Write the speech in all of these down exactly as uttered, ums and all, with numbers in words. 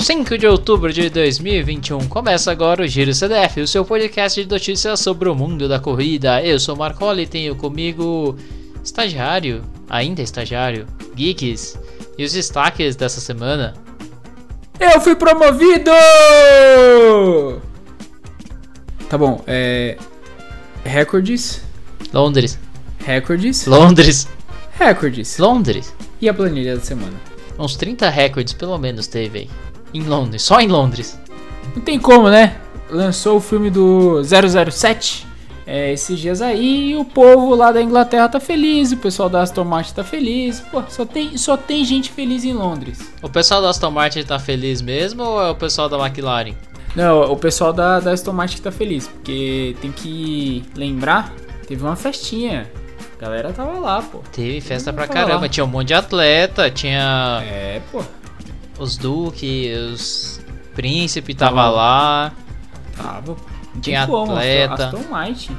cinco de outubro de dois mil e vinte e um, começa agora o Giro C D F, o seu podcast de notícias sobre o mundo da corrida. Eu sou o Marcoli e tenho comigo estagiário, ainda estagiário, Geeks, e os destaques dessa semana. Eu fui promovido! Tá bom, é... Recordes. Londres. Recordes. Londres. Recordes. Londres. E a planilha da semana? Uns trinta recordes pelo menos teve aí. Em Londres, só em Londres. Não tem como, né? Lançou o filme do zero zero sete é, esses dias aí e o povo lá da Inglaterra tá feliz, o pessoal da Aston Martin tá feliz. Pô, só tem, só tem gente feliz em Londres. O pessoal da Aston Martin tá feliz mesmo ou é o pessoal da McLaren? Não, o pessoal da, da Aston Martin que tá feliz, porque tem que lembrar, teve uma festinha. A galera tava lá, pô. Teve festa pra caramba, lá. Tinha um monte de atleta, tinha... É, pô. Os Duque, os Príncipe tava, tava lá. Tava. Tinha como, atleta. Aston Martin.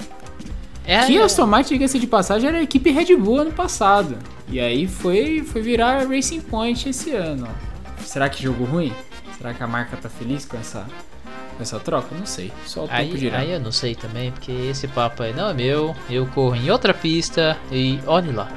É, que é. Aston Martin, diga-se de passagem, era a equipe Red Bull ano passado. E aí foi, foi virar Racing Point esse ano. Ó. Será que jogo ruim? Será que a marca tá feliz com essa, com essa troca? Não sei. Só o aí, tempo girar. Aí eu não sei também, porque esse papo aí não é meu. Eu corro em outra pista e olhe lá.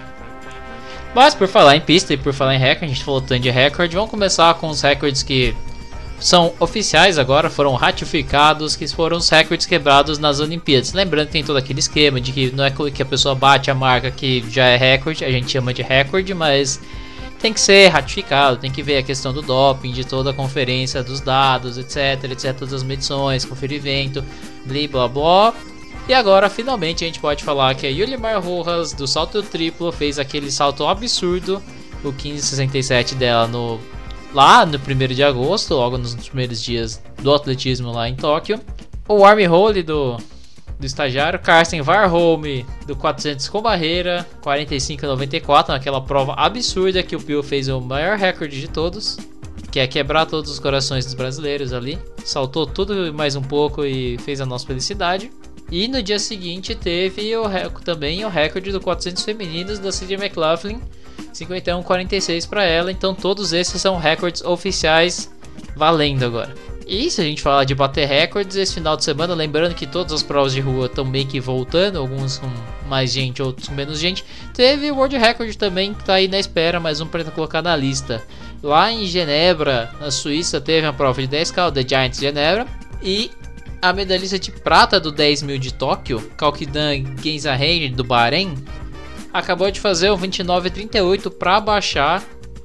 Mas por falar em pista e por falar em recorde, a gente falou tanto de recorde, vamos começar com os recordes que são oficiais agora, foram ratificados, que foram os recordes quebrados nas Olimpíadas. Lembrando que tem todo aquele esquema de que não é que a pessoa bate a marca que já é recorde, a gente chama de recorde, mas tem que ser ratificado, tem que ver a questão do doping, de toda a conferência dos dados, etc, etc, todas as medições, conferir evento, blá blá blá. E agora, finalmente, a gente pode falar que a Yulimar Rojas, do salto triplo, fez aquele salto absurdo, o quinze sessenta e sete dela no, lá no primeiro de agosto, logo nos primeiros dias do atletismo lá em Tóquio. O armhole do, do estagiário, Karsten Warholm, do quatrocentos com barreira, quarenta e cinco noventa e quatro, naquela prova absurda que o Pio fez o maior recorde de todos, que é quebrar todos os corações dos brasileiros ali. Saltou tudo e mais um pouco e fez a nossa felicidade. E no dia seguinte teve o, também o recorde do quatrocentos femininos da C J McLaughlin, cinquenta e um quarenta e seis para ela. Então todos esses são recordes oficiais valendo agora. E se a gente falar de bater recordes esse final de semana, lembrando que todas as provas de rua estão meio que voltando, alguns com mais gente, outros com menos gente, teve o World Record também que está aí na espera, mais um para colocar na lista. Lá em Genebra, na Suíça, teve uma prova de dez K, o The Giants Genebra, e a medalhista de prata do dez mil de Tóquio, Kalkidan Genzahir do Bahrein, acabou de fazer o vinte e nove trinta e oito para baixar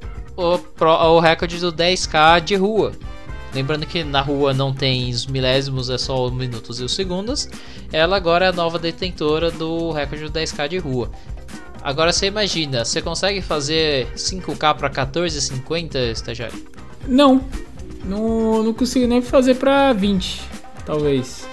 o, o recorde do dez K de rua. Lembrando que na rua não tem os milésimos, é só os minutos e os segundos. Ela agora é a nova detentora do recorde do dez K de rua. Agora você imagina, você consegue fazer cinco K para quatorze e cinquenta, estagiário? Não, não, não consigo nem fazer para vinte. Talvez.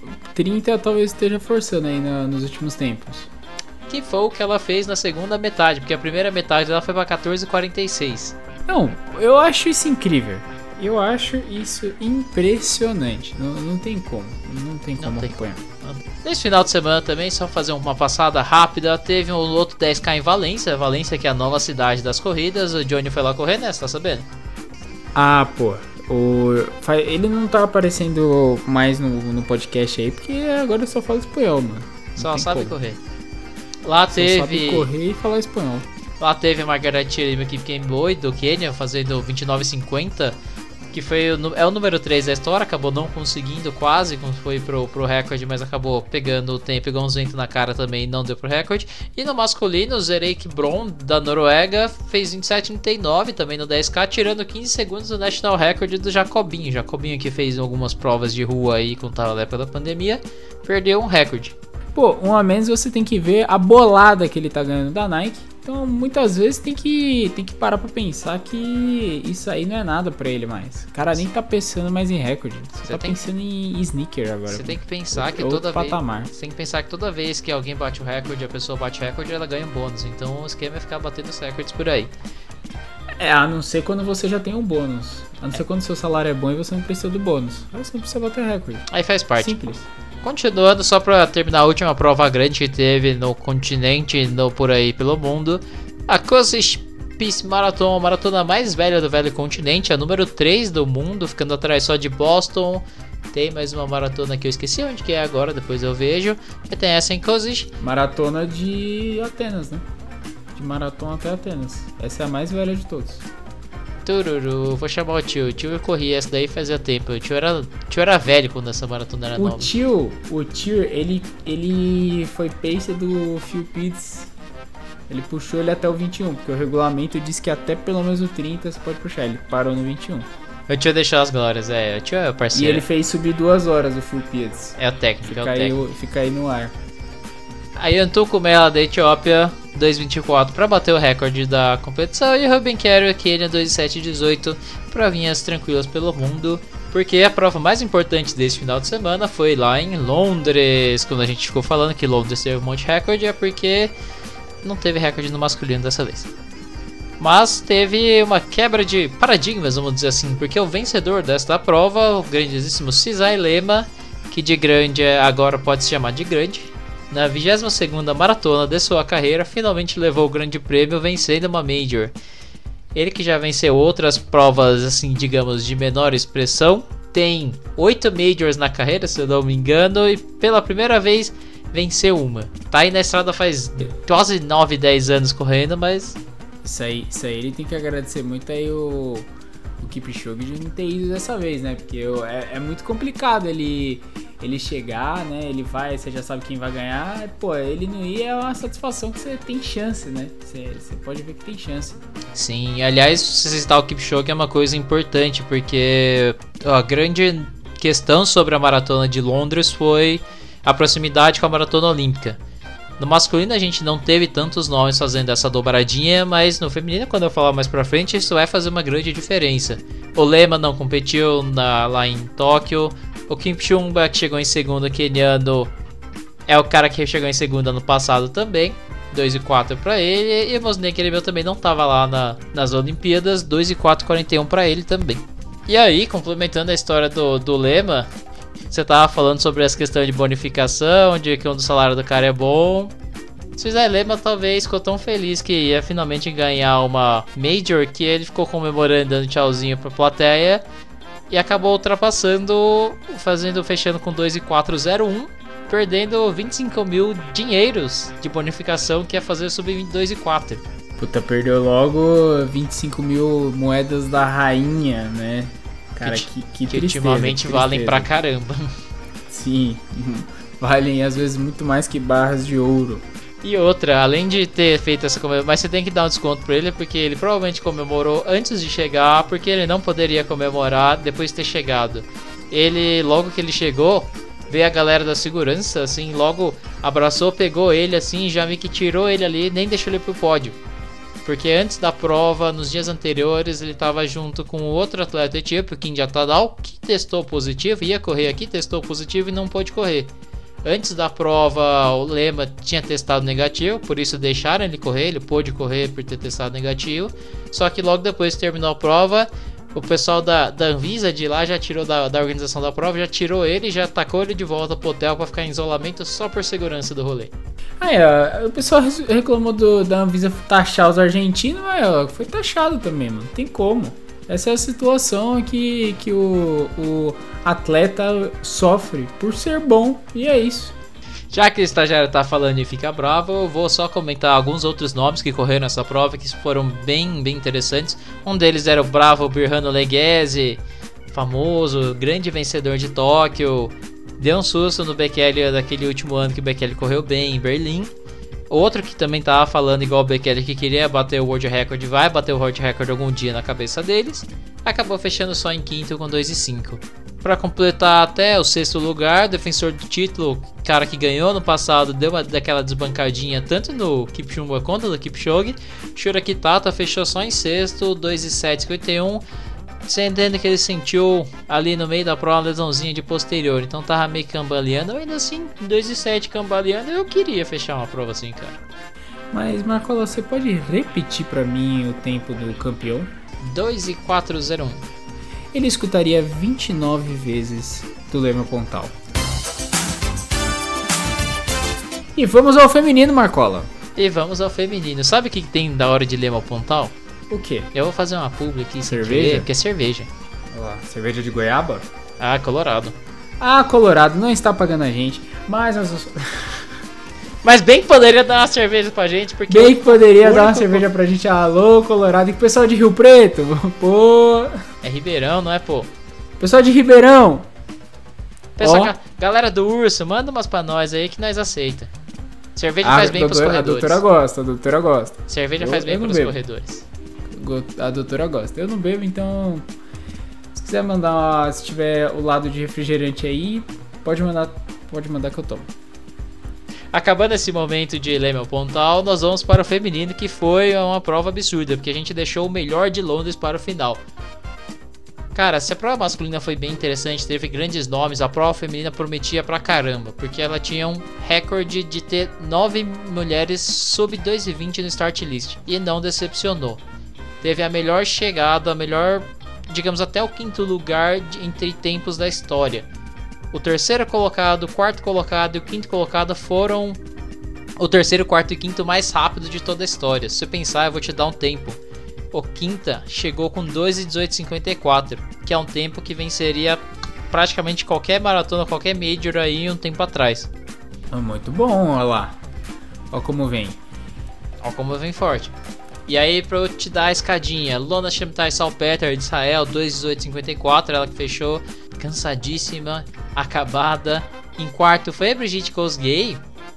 trinta talvez esteja forçando aí na, nos últimos tempos. Que foi o que ela fez na segunda metade, porque a primeira metade dela foi para quatorze e quarenta e seis. Não, eu acho isso incrível. Eu acho isso impressionante. Não, não tem como. Não tem como acompanhar. Nesse final de semana também, só fazer uma passada rápida, teve um outro dez K em Valência. Valência, que é a nova cidade das corridas. O Johnny foi lá correr, né? Você tá sabendo? Ah, pô. O, ele não tá aparecendo mais no, no podcast aí, porque agora eu só falo espanhol, mano. Não só sabe como. correr. Lá só teve. Sabe correr e falar espanhol. Lá teve a Margaret Chirima que Kemboi do Quênia fazendo vinte e nove cinquenta, que foi o, é o número três da história. Acabou não conseguindo quase, como foi pro, pro recorde, mas acabou pegando o tempo, pegou uns ventos na cara também e não deu pro recorde. E no masculino, o Zerek Bron da Noruega fez vinte e sete trinta e nove também no dez K, tirando quinze segundos do National Record do Jacobinho. Jacobinho, que fez algumas provas de rua aí quando tava na época da pandemia, perdeu um recorde. Pô, um a menos você tem que ver a bolada que ele tá ganhando da Nike. Então muitas vezes tem que, tem que parar pra pensar que isso aí não é nada pra ele mais. O cara nem tá pensando mais em recorde. Você, você tá tem, pensando em sneaker agora. Você tem que pensar que outro toda patamar. vez. Você tem que pensar que toda vez que alguém bate o recorde, a pessoa bate o recorde, ela ganha um bônus. Então o esquema é ficar batendo os recordes por aí. É, a não ser quando você já tem um bônus. A não ser quando seu salário é bom e você não precisa do bônus. Aí você não precisa bater recorde. Aí faz parte. Simples. Continuando, só pra terminar a última prova grande que teve no continente, no, por aí pelo mundo, a Cozish Peace Marathon, a maratona mais velha do velho continente, a número três do mundo, ficando atrás só de Boston. Tem mais uma maratona que eu esqueci onde que é agora, depois eu vejo. E tem essa em Košice. Maratona de Atenas, né? De maratona até Atenas. Essa é a mais velha de todos. Tururu, vou chamar o tio. O tio eu corri essa daí fazia tempo. O tio era, o tio era velho quando essa maratona era o nova. Tio, o tio, ele, ele foi pacer do Phil Pitts. Ele puxou ele até o vinte e um, porque o regulamento diz que até pelo menos o trinta você pode puxar. Ele parou no vinte e um. O tio deixou as glórias, é. O tio é o parceiro. E ele fez subir duas horas o Phil Pitts. É o técnico, fica é o aí, técnico. Fica aí no ar. Aí Antu Kumela da Etiópia, dois vinte e quatro para bater o recorde da competição. E Ruben Quero, Quênia, dois sete dezoito, provinhas tranquilas pelo mundo. Porque a prova mais importante desse final de semana foi lá em Londres. Quando a gente ficou falando que Londres teve um monte de recorde, é porque não teve recorde no masculino dessa vez. Mas teve uma quebra de paradigmas, vamos dizer assim, porque o vencedor desta prova, o grandíssimo Cisai Lema, que de grande agora pode se chamar de grande, na vigésima segunda maratona de sua carreira, finalmente levou o grande prêmio vencendo uma Major. Ele que já venceu outras provas, assim, digamos, de menor expressão, tem oito Majors na carreira, se eu não me engano, e pela primeira vez venceu uma. Tá aí na estrada faz quase nove, dez anos correndo, mas... Isso aí, isso aí ele tem que agradecer muito aí o, o Kipchoge de não ter ido dessa vez, né? Porque eu, é, é muito complicado ele, ele chegar, né? Ele vai, você já sabe quem vai ganhar. Pô, ele não ir é uma satisfação que você tem chance, né? Você, você pode ver que tem chance. Sim, aliás, se citar o Kipchoge é uma coisa importante, porque ó, a grande questão sobre a maratona de Londres foi a proximidade com a maratona olímpica. No masculino a gente não teve tantos nomes fazendo essa dobradinha, mas no feminino, quando eu falar mais pra frente, isso vai fazer uma grande diferença. O Lema não competiu na, lá em Tóquio, o Kipchumba que chegou em segundo, queniano, é o cara que chegou em segundo ano passado também, dois e quatro pra ele, e o Mosnei Kerebel também não tava lá na, nas Olimpíadas, dois e quatro, quarenta e um pra ele também. E aí, complementando a história do, do Lema, você tava falando sobre essa questão de bonificação, de que o salário do cara é bom. Cisai Lema talvez ficou tão feliz que ia finalmente ganhar uma Major que ele ficou comemorando, dando tchauzinho pra plateia e acabou ultrapassando, fazendo, fechando com dois e quatro zero um, perdendo vinte e cinco mil dinheiros de bonificação que ia fazer subir dois e quatro. Puta, perdeu logo vinte e cinco mil moedas da rainha, né? Cara, que, que, que, que tristeza, ultimamente que valem pra caramba. Sim, valem às vezes muito mais que barras de ouro. E outra, além de ter feito essa comemoração, mas você tem que dar um desconto pra ele, porque ele provavelmente comemorou antes de chegar, porque ele não poderia comemorar depois de ter chegado. Ele, logo que ele chegou, veio a galera da segurança, assim, logo abraçou, pegou ele, assim, já meio que tirou ele ali, nem deixou ele pro pódio. Porque antes da prova, nos dias anteriores, ele estava junto com outro atleta etíope, o Kindia Tadal, que testou positivo, ia correr aqui, testou positivo e não pôde correr. Antes da prova, o Lema tinha testado negativo, por isso deixaram ele correr, ele pôde correr por ter testado negativo. Só que logo depois que terminou a prova, o pessoal da, da Anvisa de lá já tirou da, da organização da prova, já tirou ele e já tacou ele de volta pro hotel para ficar em isolamento só por segurança do rolê. Ah, é, o pessoal reclamou do, da Anvisa taxar os argentinos, mas ó, foi taxado também, mano. Tem como. Essa é a situação que, que o, o atleta sofre por ser bom, e é isso. Já que o estagiário tá falando e fica bravo, eu vou só comentar alguns outros nomes que correram nessa prova que foram bem, bem interessantes. Um deles era o bravo Birhanu Leghese, famoso, grande vencedor de Tóquio. Deu um susto no Bekele daquele último ano que o Bekele correu bem em Berlim. Outro que também tava falando igual o Bekele que queria bater o World Record, vai bater o World Record algum dia na cabeça deles. Acabou fechando só em quinto com dois e cinco. Para completar até o sexto lugar, defensor do título, cara que ganhou no passado, deu uma daquela desbancadinha tanto no Kipchumba quanto no Kipchoge. Shura Kitata fechou só em sexto, dois e sete, cinquenta e um. Sendo que ele sentiu ali no meio da prova uma lesãozinha de posterior, então tava meio cambaleando. Ainda assim, dois e sete cambaleando, eu queria fechar uma prova assim, cara. Mas Marcola, você pode repetir pra mim o tempo do campeão? dois e quatro zero um. Ele escutaria vinte e nove vezes do Lema Pontal. E vamos ao feminino, Marcola. E vamos ao feminino. Sabe o que tem da hora de Lema Pontal? O quê? Eu vou fazer uma publi aqui, sem Cerveja? querer, porque é cerveja. Olha lá, cerveja de goiaba? Ah, Colorado. Ah, Colorado não está pagando a gente, mas nós... Mas bem que poderia dar uma cerveja pra gente, porque... Bem que poderia único... dar uma cerveja pra gente. Alô, Colorado. E que pessoal de Rio Preto? Pô... É Ribeirão, não é, pô? Pessoal de Ribeirão. Pessoal, Ó. ga- galera do Urso, manda umas pra nós aí que nós aceita. Cerveja Ah, faz bem a pros doutora- corredores. A doutora gosta, a doutora gosta. Cerveja Eu- faz bem eu não pros bebo. corredores. Go- A doutora gosta. Eu não bebo, então... Se quiser mandar, uma- se tiver o lado de refrigerante aí, pode mandar, pode mandar que eu tomo. Acabando esse momento de Leme ao Pontal, nós vamos para o feminino, que foi uma prova absurda, porque a gente deixou o melhor de Londres para o final. Cara, se a prova masculina foi bem interessante, teve grandes nomes, a prova feminina prometia pra caramba, porque ela tinha um recorde de ter nove mulheres sub dois e vinte no start list, e não decepcionou. Teve a melhor chegada, a melhor, digamos, até o quinto lugar de, entre tempos da história. O terceiro colocado, o quarto colocado e o quinto colocado foram o terceiro, quarto e quinto mais rápido de toda a história. Se você pensar, eu vou te dar um tempo. O quinta chegou com dois e dezoito cinquenta e quatro, que é um tempo que venceria praticamente qualquer maratona, qualquer major aí um tempo atrás. Ah, muito bom, olha lá. Olha como vem. Olha como vem forte. E aí, pra eu te dar a escadinha, Lona Shemtai Salpeter de Israel, dois e dezoito cinquenta e quatro, ela que fechou, cansadíssima, acabada. Em quarto foi a Brigitte Kosgei,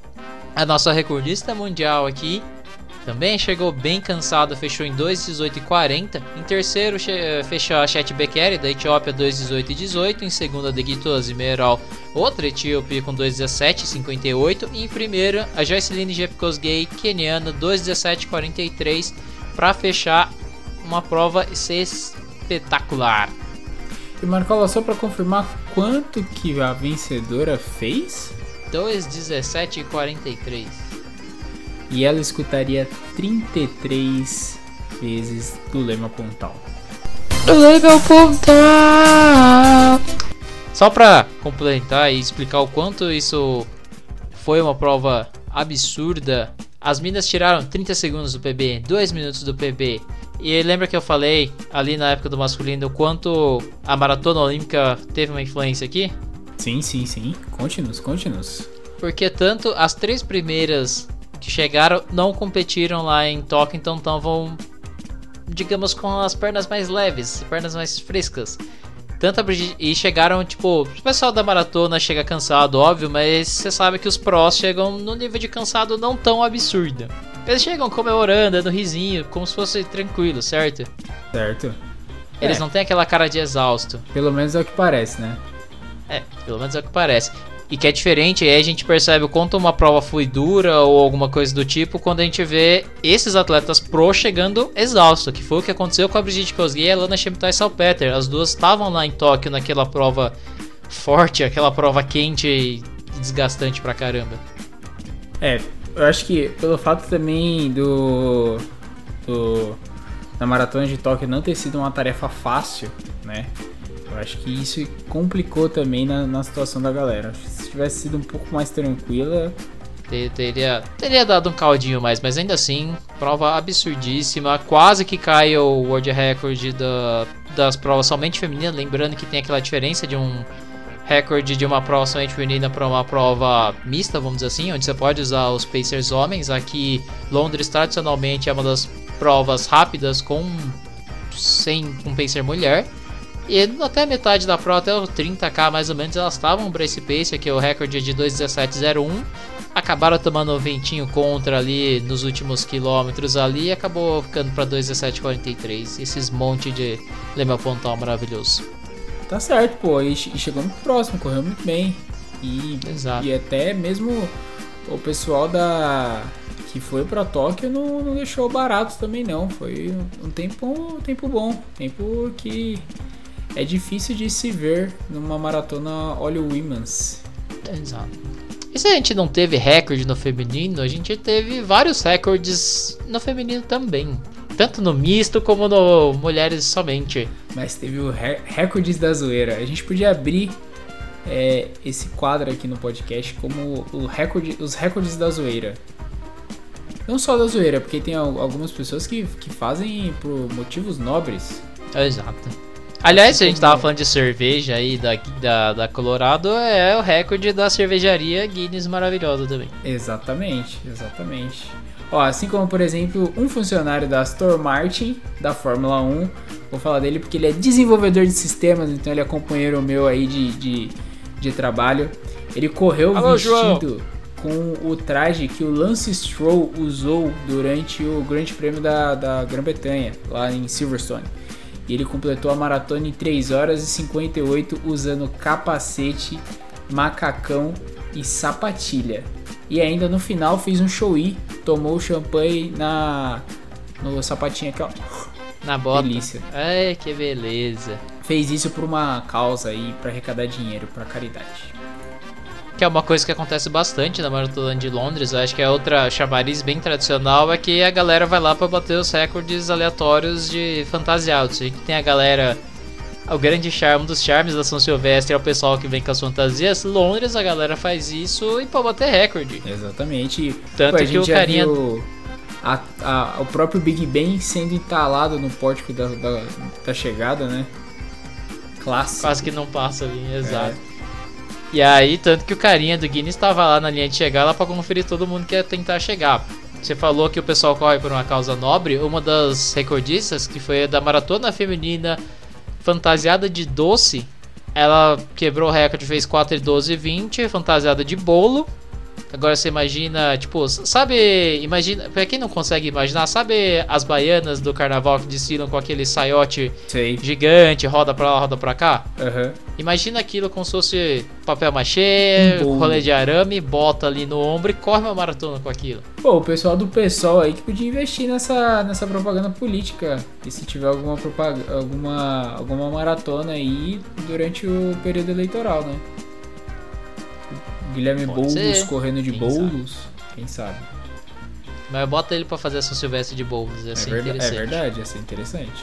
a nossa recordista mundial aqui. Também chegou bem cansada, fechou em dois e dezoito e quarenta. Em terceiro fechou a Chet Bekele da Etiópia, dois e dezoito e dezoito. Em segundo a Degito Azimeral, outra etíope, com dois e dezessete e cinquenta e oito. E em primeiro a Joyceline Jepkosgei, keniana, dois e dezessete e quarenta e três. Para fechar uma prova espetacular. E Marcola, só pra confirmar, quanto que a vencedora fez? dois e dezessete e quarenta e três. E ela escutaria trinta e três vezes do Leme ao Pontal. Do Leme ao Pontal. Só pra complementar e explicar o quanto isso foi uma prova absurda, as minas tiraram trinta segundos do P B, dois minutos do P B. E lembra que eu falei ali na época do masculino o quanto a maratona olímpica teve uma influência aqui? Sim, sim, sim. Conte-nos, conte-nos. Porque tanto as três primeiras que chegaram não competiram lá em Tóquio, então estavam, digamos, com as pernas mais leves, pernas mais frescas. Tanto a Brigitte, e chegaram, tipo, o pessoal da maratona chega cansado, óbvio, mas você sabe que os prós chegam no nível de cansado não tão absurdo. Eles chegam comemorando, dando risinho, como se fosse tranquilo, certo? Certo. Eles É. não têm aquela cara de exausto. Pelo menos é o que parece, né? É, pelo menos é o que parece. E que é diferente, aí a gente percebe o quanto uma prova foi dura ou alguma coisa do tipo quando a gente vê esses atletas pro chegando exausto, que foi o que aconteceu com a Brigitte Kosgei e a Lona Shemtai Salpeter. As duas estavam lá em Tóquio naquela prova forte, aquela prova quente e desgastante pra caramba. É, eu acho que pelo fato também do, do da maratona de Tóquio não ter sido uma tarefa fácil, né? Eu acho que isso complicou também na, na situação da galera. Se tivesse sido um pouco mais tranquila... Teria, teria dado um caldinho mais, mas ainda assim, prova absurdíssima. Quase que cai o World Record da, das provas somente femininas. Lembrando que tem aquela diferença de um recorde de uma prova somente feminina para uma prova mista, vamos dizer assim, onde você pode usar os pacers homens. Aqui, Londres tradicionalmente é uma das provas rápidas com sem um pacer mulher. E até metade da prova, até os trinta ká mais ou menos, elas estavam para esse pace, que é o recorde de dois e dezessete zero um. Acabaram tomando um ventinho contra ali nos últimos quilômetros ali e acabou ficando para dois e dezessete quarenta e três. Esses monte de Leme ao Pontal maravilhoso. Tá certo, pô. E che- chegou muito próximo, correu muito bem. E, Exato. e até mesmo o pessoal da que foi pra Tóquio não, não deixou barato também não. Foi um tempo, um tempo bom. Tempo que é difícil de se ver numa maratona All Women's. Exato. E se a gente não teve recorde no feminino, a gente teve vários recordes no feminino também. Tanto no misto como no mulheres somente. Mas teve o re- Recordes da Zoeira. A gente podia abrir é, esse quadro aqui no podcast como o recorde, os recordes da zoeira. Não só da zoeira, porque tem algumas pessoas que, que fazem por motivos nobres. Exato. Aliás, se a gente tava falando de cerveja aí da, da, da Colorado, é o recorde da cervejaria Guinness maravilhosa também. Exatamente, exatamente. Ó, assim como, por exemplo, um funcionário da Aston Martin, da Fórmula um, vou falar dele porque ele é desenvolvedor de sistemas, então ele é companheiro meu aí de, de, de trabalho. Ele correu Alô, vestido João. com o traje que o Lance Stroll usou durante o Grande Prêmio da, da Grã-Bretanha, lá em Silverstone. E ele completou a maratona em três horas e cinquenta e oito usando capacete, macacão e sapatilha. E ainda no final fez um show-i, tomou champanhe na no sapatinho aqui, ó. Na bota. Delícia. Ai, que beleza. Fez isso por uma causa aí, para arrecadar dinheiro para caridade. Que é uma coisa que acontece bastante na Maratona de Londres. Eu acho que é outra chamariz bem tradicional, é que a galera vai lá para bater os recordes aleatórios de fantasiados. A gente tem a galera... O grande charme, um dos charmes da São Silvestre é o pessoal que vem com as fantasias. Londres, a galera faz isso e pra bater recorde. Exatamente. Tanto Pô, que o carinha... A, a, o próprio Big Ben sendo entalado no pórtico da, da, da chegada, né? Clássico. Quase que não passa ali, exato. É. E aí, tanto que o carinha do Guinness estava lá na linha de chegada para conferir todo mundo que ia tentar chegar. Você falou que o pessoal corre por uma causa nobre. Uma das recordistas, que foi a da maratona feminina fantasiada de doce, ela quebrou o recorde, fez quatro e doze e vinte, fantasiada de bolo. Agora você imagina, tipo, sabe, imagina, pra quem não consegue imaginar, sabe as baianas do carnaval que desfilam com aquele saiote Sei. gigante, roda pra lá, roda pra cá? Uhum. Imagina aquilo como se fosse papel machê, um rolê de arame, bota ali no ombro e corre uma maratona com aquilo. Pô, o pessoal do PSOL aí que podia investir nessa, nessa propaganda política. E se tiver alguma, propaganda, alguma, alguma maratona aí durante o período eleitoral, né? Guilherme Pode Boulos ser. correndo de quem bolos, sabe? Quem sabe. Mas bota ele pra fazer a São Silvestre de bolos, ia é ser verdade, interessante. É verdade, ia ser interessante.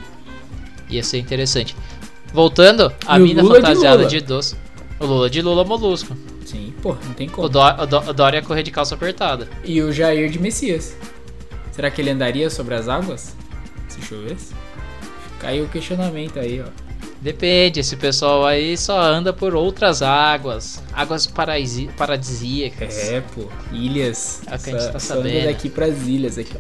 Ia ser interessante. Voltando, a e mina fantasiada de, de doce. O Lula de Lula Molusco. Sim, pô, não tem como. O, Dó, o, Dó, o Dória ia correr de calça apertada. E o Jair de Messias. Será que ele andaria sobre as águas? Se chovesse? Caiu o questionamento aí, ó. Depende, esse pessoal aí só anda por outras águas. Águas paraisi- paradisíacas. É, pô. Ilhas. É o que a gente só, tá só sabendo. anda daqui pras ilhas, aqui,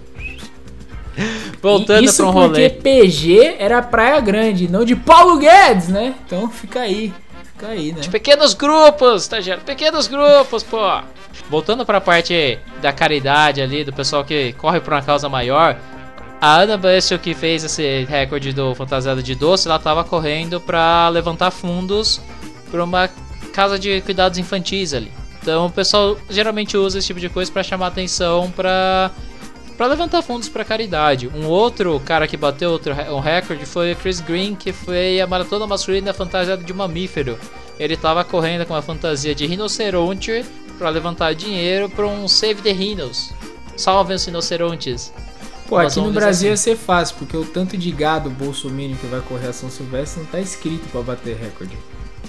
ó. Voltando pra um rolê. Isso porque P G era Praia Grande, não de Paulo Guedes, né? Então fica aí. Fica aí, né? De pequenos grupos, tá, gente? Pequenos grupos, pô. Voltando pra parte da caridade ali, do pessoal que corre por uma causa maior. A Ana Bussell, que fez esse recorde do fantasiado de doce, ela tava correndo pra levantar fundos pra uma casa de cuidados infantis ali. Então o pessoal geralmente usa esse tipo de coisa pra chamar atenção, pra, pra levantar fundos pra caridade. Um outro cara que bateu outro, um recorde foi o Chris Green, que foi a maratona masculina fantasiada de mamífero. Ele tava correndo com uma fantasia de rinoceronte pra levantar dinheiro pra um Save the Rhinos. Salvem os rinocerontes. Pô, aqui no Brasil assim. Ia ser fácil, porque o tanto de gado bolsominion que vai correr a São Silvestre não tá escrito pra bater recorde.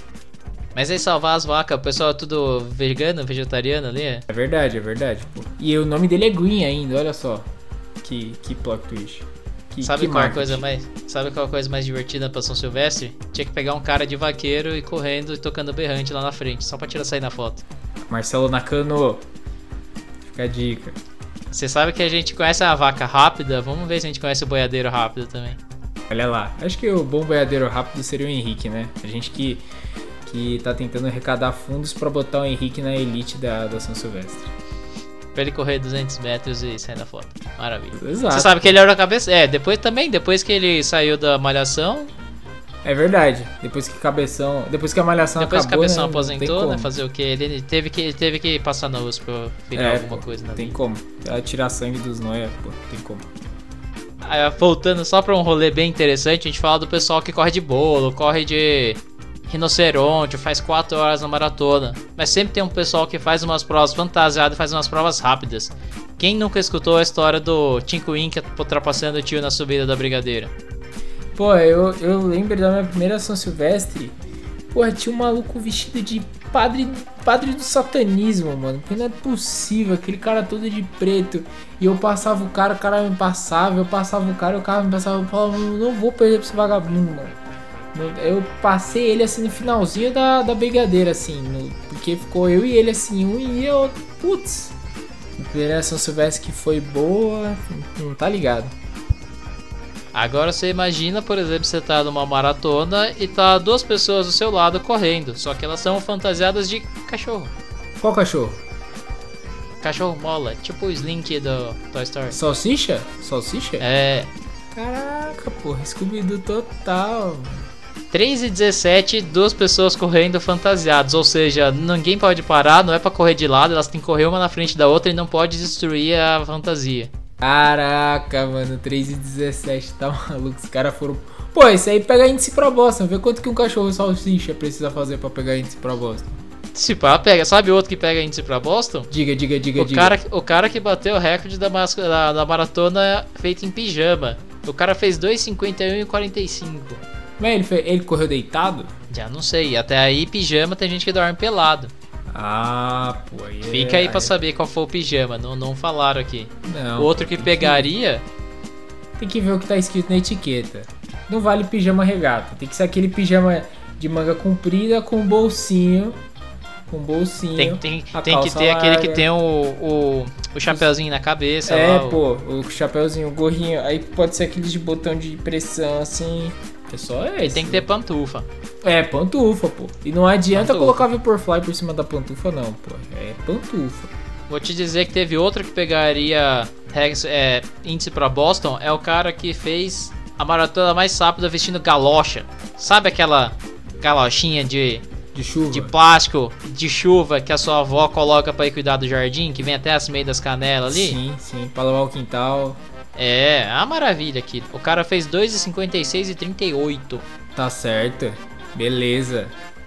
Mas aí salvar as vacas, o pessoal é tudo vegano, vegetariano ali? É, é verdade, é verdade, pô. E o nome dele é Green ainda, olha só. Que, que plot twist. Que, sabe, que qual a coisa mais, sabe qual a coisa mais divertida pra São Silvestre? Tinha que pegar um cara de vaqueiro e correndo e tocando berrante lá na frente, só pra tirar sair na foto. Marcelo Nakano, fica a dica. Você sabe que a gente conhece a vaca rápida, vamos ver se a gente conhece o boiadeiro rápido também. Olha lá, acho que o bom boiadeiro rápido seria o Henrique, né? A gente que, que tá tentando arrecadar fundos pra botar o Henrique na elite da, da São Silvestre. Pra ele correr duzentos metros e sair na foto. Maravilha. Exato. Você sabe que ele era a cabeça... É, depois também, depois que ele saiu da Malhação... É verdade, depois que Cabeção, depois que a Malhação depois acabou, Depois que Cabeção né, aposentou, né, fazer o que? Ele teve que, teve que passar na U S P pra virar é, alguma pô, coisa. Né? Tem como, tirar sangue dos noia, pô, tem como. Aí, voltando só pra um rolê bem interessante, a gente fala do pessoal que corre de bolo, corre de rinoceronte, faz quatro horas na maratona. Mas sempre tem um pessoal que faz umas provas fantasiadas e faz umas provas rápidas. Quem nunca escutou a história do Cinco Inca ultrapassando o tio na subida da Brigadeira? Pô, eu, eu lembro da minha primeira São Silvestre, Porra, tinha um maluco vestido de padre, padre do satanismo, mano. Porque não é possível, aquele cara todo de preto. E eu passava o cara, o cara me passava. Eu passava o cara, o cara me passava. Eu falava, não vou perder pra esse vagabundo, mano. Eu passei ele assim no finalzinho da, da brigadeira, assim. No, porque ficou eu e ele assim, um e eu. Putz. A primeira São Silvestre que foi boa, não tá ligado. Agora você imagina, por exemplo, você tá numa maratona e tá duas pessoas do seu lado correndo, só que elas são fantasiadas de cachorro. Qual cachorro? Cachorro mola, tipo o Slink do Toy Story. Salsicha? Salsicha? É. Caraca, porra, Scooby-Doo total. três e dezessete, duas pessoas correndo fantasiadas, ou seja, ninguém pode parar, não é pra correr de lado, elas têm que correr uma na frente da outra e não pode destruir a fantasia. Caraca, mano, três e dezessete, tá maluco, os caras foram... Pô, isso aí pega índice pra bosta, vê quanto que um cachorro salsicha precisa fazer pra pegar índice pra bosta. Se pá, pega, sabe outro que pega índice pra Boston? Diga, diga, diga, o diga. Cara, o cara que bateu o recorde da, da, da maratona feita em pijama, o cara fez dois e cinquenta e um e quarenta e cinco. Mas ele, foi, ele correu deitado? Já não sei, até aí pijama tem gente que dorme pelado. Ah, pô, aí é... Fica aí pra saber qual foi o pijama, não, não falaram aqui. Não, o outro pô, que pegaria... Que... Tem que ver o que tá escrito na etiqueta. Não vale pijama regata, tem que ser aquele pijama de manga comprida com bolsinho. Com bolsinho. Tem, tem, tem que ter larga. Aquele que tem o, o, o chapeuzinho na cabeça. É, lá, pô, o... o chapeuzinho, o gorrinho. Aí pode ser aqueles de botão de pressão assim... É só esse. E tem que ter pantufa. É, pantufa, pô. E não adianta pantufa. colocar Vaporfly por cima da pantufa, não, pô. É pantufa. Vou te dizer que teve outro que pegaria é, índice pra Boston. É o cara que fez a maratona mais rápida vestindo galocha. Sabe aquela galochinha de... De chuva. De plástico, de chuva que a sua avó coloca pra ir cuidar do jardim, que vem até as meias das canelas ali? Sim, sim. Pra lavar o quintal. É, a maravilha aqui. O cara fez dois e cinquenta e seis e trinta e oito. Tá certo. Beleza.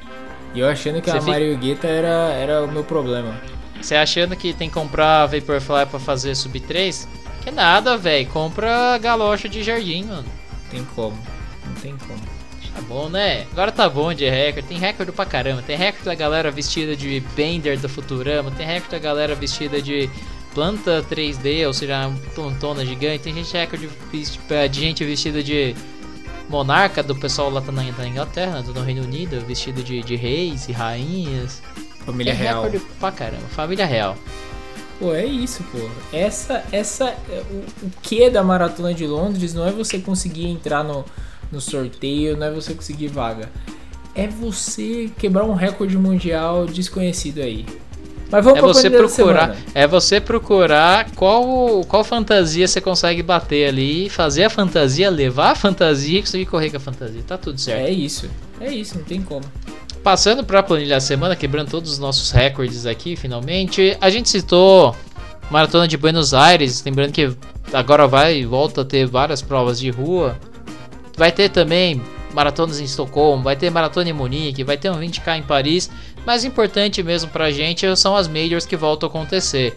E eu achando que Cê a fica... Mario Guetta era, era o meu problema. Você achando que tem que comprar Vaporfly pra fazer sub três? Que nada, velho. Compra galocha de jardim, mano. Tem como. Não tem como. Tá bom, né? Agora tá bom de recorde. Tem recorde pra caramba. Tem recorde da galera vestida de Bender do Futurama. Tem recorde da galera vestida de... planta três D, ou seja, uma plantona gigante. Tem gente recorde de gente vestida de monarca, do pessoal lá tá na, na Inglaterra, do Reino Unido, vestido de, de reis e rainhas. Família Tem real. Recorde pra caramba, família real. Pô, é isso, pô. Essa, essa, o, o que da Maratona de Londres não é você conseguir entrar no, no sorteio, não é você conseguir vaga. É você quebrar um recorde mundial desconhecido aí. Mas vamos é pra você procurar, semana. é você procurar qual qual fantasia você consegue bater ali, fazer a fantasia, levar a fantasia e conseguir correr com a fantasia. Tá tudo certo. É isso. É isso, não tem como. Passando para a planilha da semana, quebrando todos os nossos recordes aqui, finalmente, a gente citou Maratona de Buenos Aires, lembrando que agora vai e volta a ter várias provas de rua. Vai ter também maratonas em Estocolmo, vai ter maratona em Munique, vai ter um vinte K em Paris. Mas importante mesmo pra gente são as Majors que voltam a acontecer.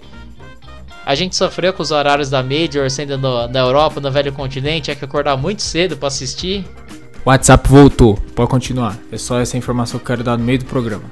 A gente sofreu com os horários da Major sendo no, na Europa, no velho continente, tinha que acordar muito cedo pra assistir. O WhatsApp voltou, pode continuar. É só essa informação que eu quero dar no meio do programa.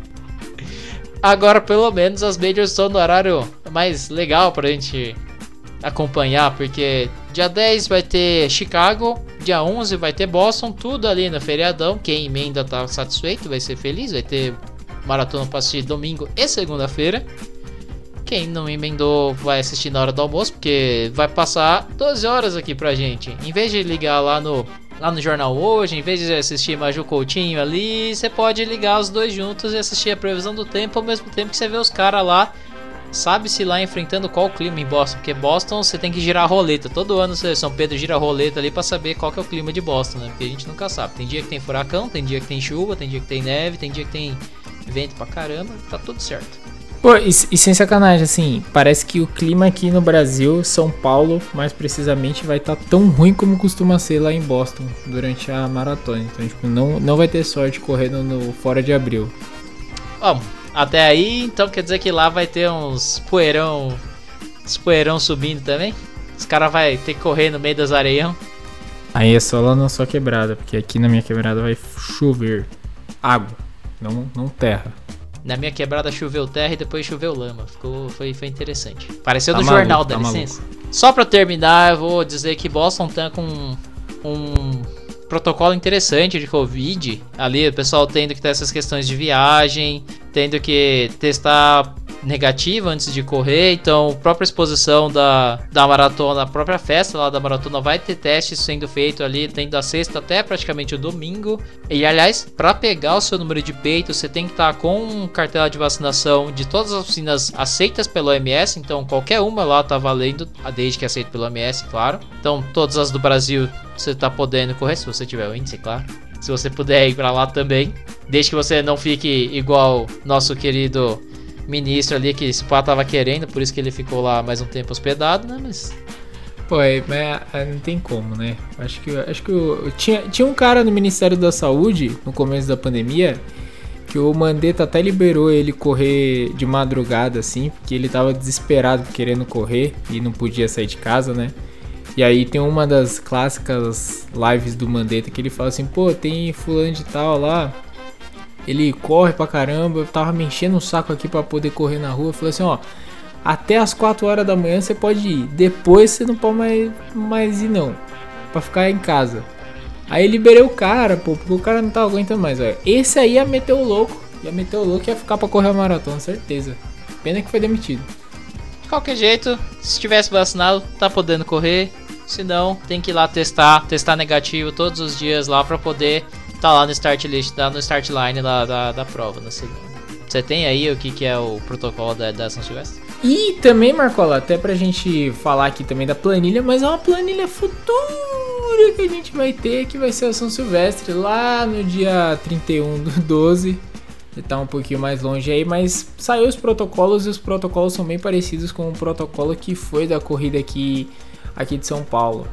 Agora pelo menos as Majors estão no horário mais legal pra gente acompanhar, porque dia dez vai ter Chicago, dia onze vai ter Boston, tudo ali no feriadão. Quem emenda tá satisfeito, vai ser feliz, vai ter maratona pra assistir domingo e segunda-feira. Quem não emendou vai assistir na hora do almoço, porque vai passar doze horas aqui pra gente. Em vez de ligar lá no, lá no Jornal Hoje, em vez de assistir Maju Coutinho ali, você pode ligar os dois juntos e assistir a previsão do tempo ao mesmo tempo que você vê os caras lá. Sabe-se lá enfrentando qual clima em Boston, porque Boston você tem que girar a roleta. Todo ano São Pedro gira a roleta ali pra saber qual que é o clima de Boston, né? Porque a gente nunca sabe. Tem dia que tem furacão, tem dia que tem chuva, tem dia que tem neve, tem dia que tem vento pra caramba, tá tudo certo. Pô, e, e sem sacanagem, assim, parece que o clima aqui no Brasil, São Paulo, mais precisamente, vai estar tá tão ruim como costuma ser lá em Boston durante a maratona. Então, tipo, não, não vai ter sorte correndo no fora de abril. Bom, até aí, então quer dizer que lá vai ter uns poeirão, uns poeirão subindo também? Os caras vão ter que correr no meio das areião. Aí é só lá na sua quebrada, porque aqui na minha quebrada vai chover. água, não, não terra. Na minha quebrada choveu terra e depois choveu lama. Ficou, foi, foi interessante. Pareceu Tá do maluco, jornal, tá dá licença. Só pra terminar, eu vou dizer que Boston tá com um protocolo interessante de Covid. Ali o pessoal tendo que ter essas questões de viagem, tendo que testar negativo antes de correr. Então, a própria exposição da, da maratona, a própria festa lá da maratona vai ter testes sendo feito ali, tendo a sexta até praticamente o domingo. E aliás, para pegar o seu número de peito, você tem que estar com cartela de vacinação de todas as vacinas aceitas pelo O M S. Então, qualquer uma lá tá valendo, desde que aceito pelo O M S, claro. Então, todas as do Brasil você tá podendo correr, se você tiver o índice, claro. Se você puder ir para lá também, desde que você não fique igual nosso querido ministro ali, que esse pá tava querendo, por isso que ele ficou lá mais um tempo hospedado, né? Mas pô, é, mas não tem como, né? Acho que, acho que eu, tinha, tinha um cara no Ministério da Saúde, no começo da pandemia, que o Mandetta até liberou ele correr de madrugada, assim, porque ele tava desesperado querendo correr e não podia sair de casa, né? E aí tem uma das clássicas lives do Mandetta que ele fala assim, pô, tem fulano de tal lá, ele corre pra caramba, eu tava me enchendo o saco aqui pra poder correr na rua. Eu falei assim, ó, até as quatro horas da manhã você pode ir, depois você não pode mais, mais ir não, pra ficar em casa. Aí liberei o cara, pô, porque o cara não tava aguentando mais, olha. Esse aí ia meter o louco, ia meter o louco e ia ficar pra correr a maratona, certeza. Pena que foi demitido. De qualquer jeito, se tivesse vacinado, tá podendo correr. Se não, tem que ir lá testar, testar negativo todos os dias lá pra poder tá lá no start list, tá no start line da, da, da prova na segunda. Você tem aí o que, que é o protocolo da, da São Silvestre? E também, Marcola, até pra gente falar aqui também da planilha, mas é uma planilha futura que a gente vai ter, que vai ser a São Silvestre lá no dia trinta e um do doze. Tá um pouquinho mais longe aí, mas saiu os protocolos e os protocolos são bem parecidos com o protocolo que foi da corrida aqui, aqui de São Paulo.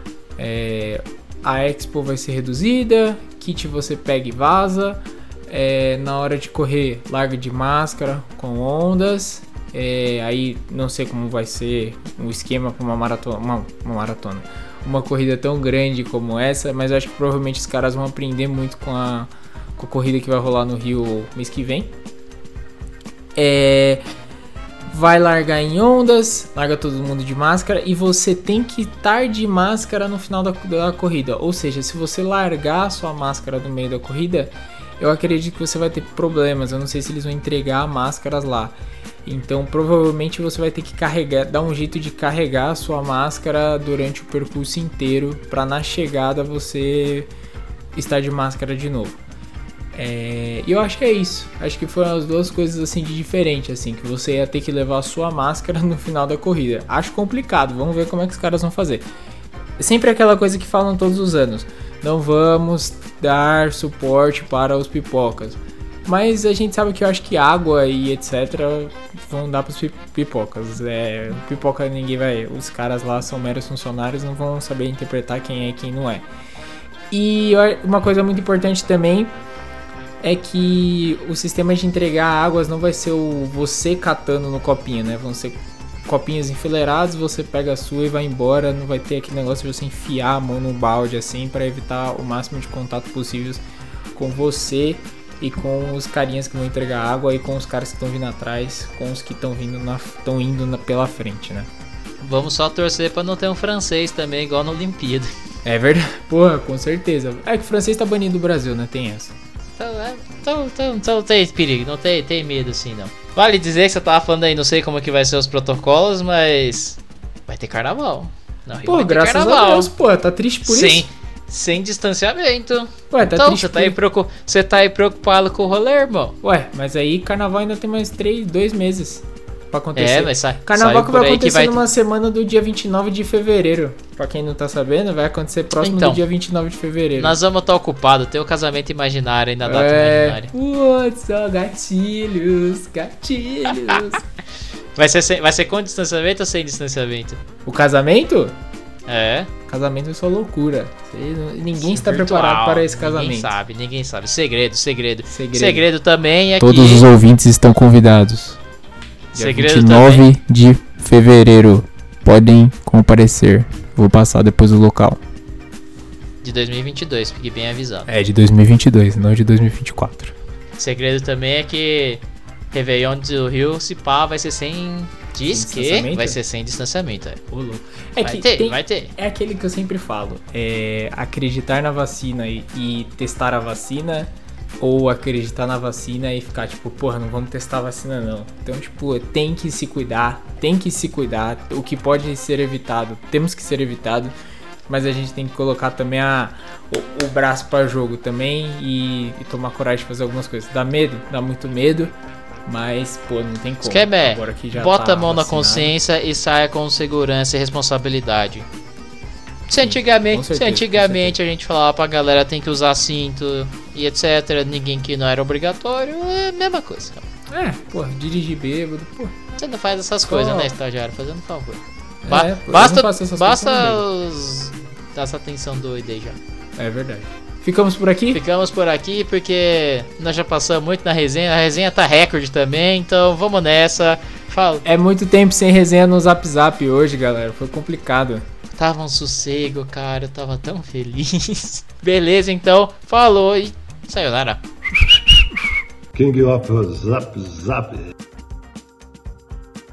É, a Expo vai ser reduzida, kit você pega e vaza, é, na hora de correr larga de máscara com ondas, é, aí não sei como vai ser o esquema para uma maratona, uma, uma maratona, uma corrida tão grande como essa, mas eu acho que provavelmente os caras vão aprender muito com a, com a corrida que vai rolar no Rio mês que vem. É, vai largar em ondas, larga todo mundo de máscara e você tem que estar de máscara no final da, da corrida. Ou seja, se você largar a sua máscara no meio da corrida, eu acredito que você vai ter problemas. Eu não sei se eles vão entregar máscaras lá. Então provavelmente você vai ter que carregar, dar um jeito de carregar a sua máscara durante o percurso inteiro para na chegada você estar de máscara de novo. E é, eu acho que é isso. Acho que foram as duas coisas assim de diferente, assim, que você ia ter que levar a sua máscara no final da corrida. Acho complicado, vamos ver como é que os caras vão fazer. É sempre aquela coisa que falam todos os anos: não vamos dar suporte para os pipocas. Mas a gente sabe que eu acho que água e etc vão dar para os pipocas. É, pipoca ninguém vai. Os caras lá são meros funcionários, não vão saber interpretar quem é e quem não é. E uma coisa muito importante também é que o sistema de entregar águas não vai ser o você catando no copinho, né? Vão ser copinhos enfileirados, você pega a sua e vai embora. Não vai ter aquele negócio de você enfiar a mão no balde assim para evitar o máximo de contato possível com você e com os carinhas que vão entregar água e com os caras que estão vindo atrás, com os que estão vindo na, estão indo na, pela frente, né? Vamos só torcer para não ter um francês também igual na Olimpíada. É verdade, porra, com certeza. É que o francês tá banido do Brasil, né? Tem essa. Então, então, então, então não tem perigo, não tem, tem medo assim não. Vale dizer que você tava falando aí, não sei como que vai ser os protocolos, mas vai ter carnaval. Não, pô, graças carnaval. a Deus, pô, tá triste por Sim. isso? Sem distanciamento. Ué, tá então, triste você tá, aí preocup... você tá aí preocupado com o rolê, irmão? Ué, mas aí carnaval ainda tem mais três, dois meses pra acontecer. É, mas sai. Carnaval que vai acontecer que vai... numa semana do dia vinte e nove de fevereiro. Pra quem não tá sabendo, vai acontecer próximo então, do dia vinte e nove de fevereiro. Nós vamos estar ocupados, tem o casamento imaginário aí na data é... imaginária. Putz, só gatilhos, gatilhos. vai, ser sem... vai ser com distanciamento ou sem distanciamento? O casamento? É. Casamento é só loucura. Ninguém está virtual, preparado para esse casamento. Ninguém sabe, ninguém sabe. Segredo, segredo. Segredo, segredo também é Todos que... os ouvintes estão convidados. Segredo dia vinte e nove também. de fevereiro. Podem comparecer. Vou passar depois o local. de dois mil e vinte e dois, fique bem avisado. É, de dois mil e vinte e dois, não de dois mil e vinte e quatro. O segredo também é que Réveillon do Rio, se pá, vai ser sem... Diz que vai ser sem distanciamento. É, Ô, louco. É vai que ter, tem- vai ter. É aquele que eu sempre falo, é acreditar na vacina e, e testar a vacina, ou acreditar na vacina e ficar tipo, porra, não vamos testar a vacina não. Então, tipo, tem que se cuidar, tem que se cuidar, o que pode ser evitado, temos que ser evitado, mas a gente tem que colocar também a, o, o braço para jogo também e, e tomar coragem de fazer algumas coisas. Dá medo, dá muito medo, mas, pô, não tem como. Esquema Agora que já bota tá a mão na vacinado. consciência e saia com segurança e responsabilidade. Se antigamente, com se certeza, antigamente a gente falava pra galera tem que usar cinto e etc, ninguém que não era obrigatório, é a mesma coisa. É, pô, dirigir bêbado, pô. Você não faz essas Só- coisas, né, estagiário? Fazendo favor. É, Ba- pô, eu não basta faço essas basta coisas os... dar essa atenção doida aí já. É verdade. Ficamos por aqui? Ficamos por aqui porque nós já passamos muito na resenha, a resenha tá recorde também, então vamos nessa. Fala. É muito tempo sem resenha no Zap Zap hoje, galera. Foi complicado. Tava um sossego, cara, eu tava tão feliz. Beleza, então, falou e sayonara. King of Zap Zap.